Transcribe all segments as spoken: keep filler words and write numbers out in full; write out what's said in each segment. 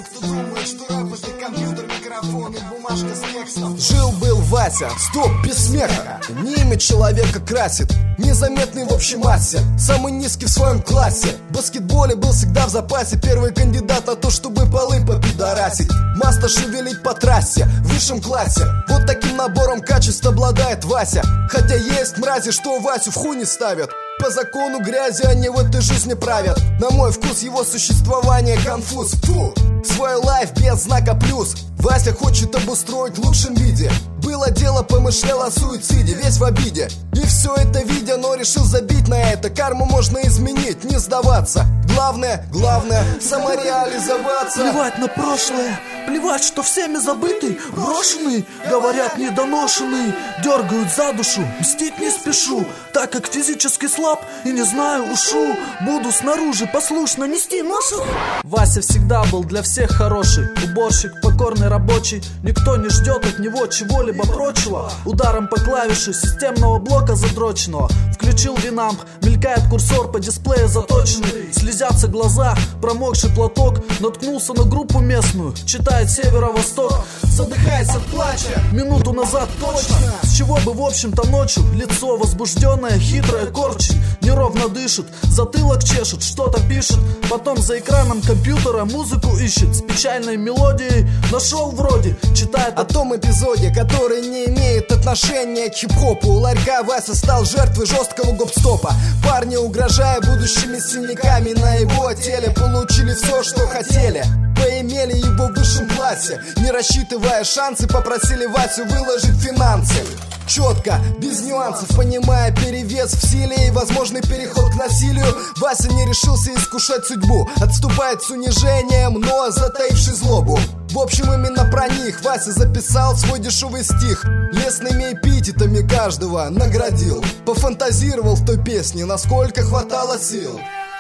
тем, кто думает, что рэп это компьютер, микрофон и бумажка с текстом. Жил-был Вася, стоп, без смеха. Не имя человека красит, незаметный в общей массе. Самый низкий в своем классе. В баскетболе был всегда в запасе. Первый кандидат на то, чтобы полы попидорасить. Маста шевелить по трассе, в высшем классе. Вот таким набором качеств обладает Вася. Хотя есть мрази, что Васю в хуй ставят. По закону грязи они в этой жизни правят. На мой вкус его существование конфуз. Фу, свой лайф без знака плюс. Вася хочет обустроить в лучшем виде. Было дело, помышлял о суициде, весь в обиде. И все это видя, но решил забить на это. Карму можно изменить, не сдаваться. Главное, главное, самореализоваться. Плевать на прошлое, плевать, что всеми забытый, брошенный, говорят недоношенный. Дергают за душу, мстить не спешу, так как физически слаб и не знаю, ушу. Буду снаружи послушно нести ношу. Вася всегда был для всех хороший. Уборщик, покорный рабочий. Никто не ждет от него чего-либо прочего. Ударом по клавише системного блока задроченного включил винамп, мелькает курсор по дисплею заточенный. Слезятся глаза, промокший платок. Наткнулся на группу местную, читает северо-восток. Задыхается от плача, минуту назад точно. С чего бы в общем-то ночью лицо возбужденное, хитрое корчит. Неровно дышит, затылок чешет, что-то пишет. Потом за экраном компьютера музыку ищет. С печальной мелодией нашел вроде, читает о том эпизоде, который не имеет отношения к хип-хопу. У ларька Вася стал жертвой жесткого гоп-стопа. Парни, угрожая будущими синяками на его теле, получили все, что хотели. Поимели его в высшем классе. Не рассчитывая шансы, попросили Васю выложить финансы. Четко, без нюансов, понимая перевес в силе и возможный переход к насилию, Вася не решился искушать судьбу. Отступает с унижением, но затаивший злобу. В общем, именно про них Вася записал свой дешевый стих. Лесными эпитетами каждого наградил. Пофантазировал в той песне, насколько хватало сил.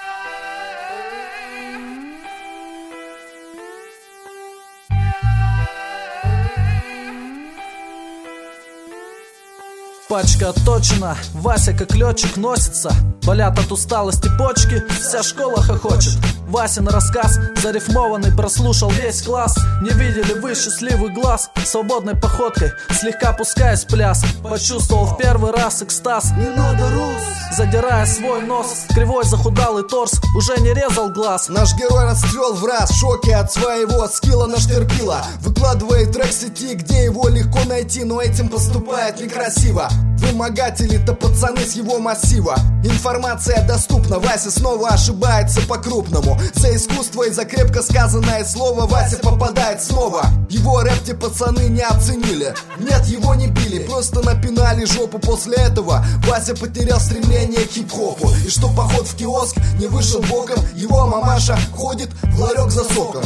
Пачка отточена, Вася как летчик носится. Болят от усталости почки, вся школа хохочет. Васин рассказ, зарифмованный, прослушал весь класс. Не видели вы счастливый глаз, свободной походкой, слегка опускаясь в пляс. Почувствовал в первый раз экстаз. Не надо рус, задирая свой нос, кривой захудалый торс уже не резал глаз. Наш герой расцвел в раз, в шоке от своего скилла наш терпила. Выкладывает трек в сети, где его легко найти, но этим поступает некрасиво. Вымогатели-то пацаны с его массива. Информация доступна, Вася снова ошибается по-крупному. За искусство и за крепко сказанное слово Вася попадает снова. Его рэп те пацаны не оценили. Нет, его не били, просто напинали жопу. После этого Вася потерял стремление к хип-хопу. И что поход в киоск не вышел боком, его мамаша ходит в ларек за соком.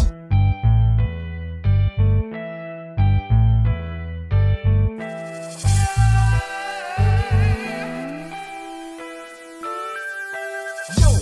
Йоу,